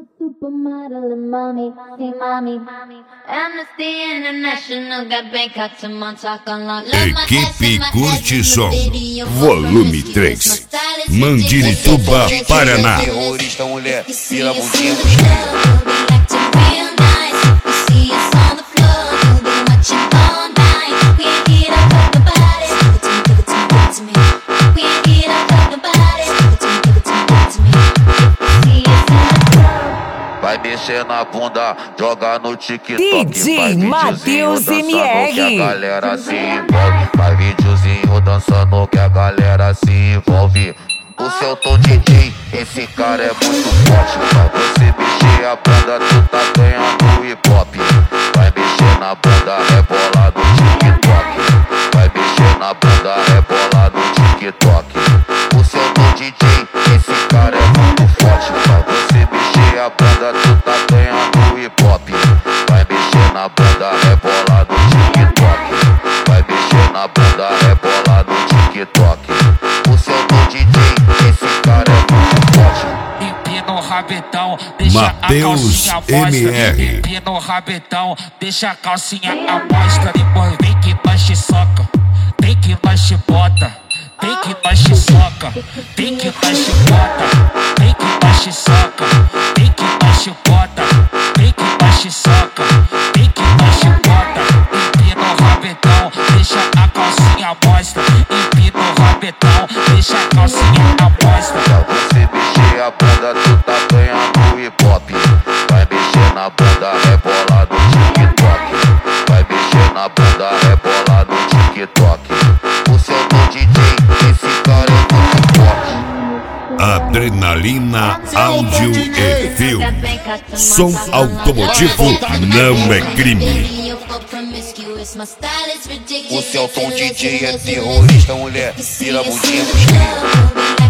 Supermodel and mommy, see mommy. Amnesty International got Bangkok to Montauk on long. Equipe Curte Som, volume 3, Mandirituba, Paraná. Terrorista, mulher, vira bundinha pros cria. Vai mexer na bunda, joga no TikTok. DJ Matheus MR. Que a galera se envolve. Vai videozinho dançando que a galera se envolve. O seu tom DJ, esse cara é muito forte. Pra você mexer a bunda, tu tá ganhando hip hop. Vai mexer na bunda, rebola no TikTok. Vai mexer na bunda, rebola no TikTok. O seu tom DJ, esse cara é muito forte. Pra você mexer a bunda, tu tá ganhando hip hop. Vai mexer na bunda, rebola no TikTok. Vai mexer na bunda, rebola no TikTok. O seu tom DJ, esse cara é muito forte. Empina o rabetão, deixa Matheus a calcinha mostra. MR. Empina o rabetão, deixa a calcinha à mostra. Depois vem que nós te soca, vem que nós te bota. Vem que nós te soca, vem que nós te bota. Vem que nós te soca, vem que nós te bota. Vem que nós te soca, vem que nós te bota. Empina o rabetão, deixa a calcinha mostra. Empina o rabetão, deixa a calcinha à mostra. Pra você mexer a bunda, tu tá ganhando hip hop. Vai mexer na bunda, rebola no TikTok. Vai mexer na bunda, rebola no TikTok. O seu tom DJ, esse cara é muito forte. Adrenalina, áudio e filme. Som automotivo não é crime. O seu tom DJ é terrorista, mulher, vira bundinha pros cria.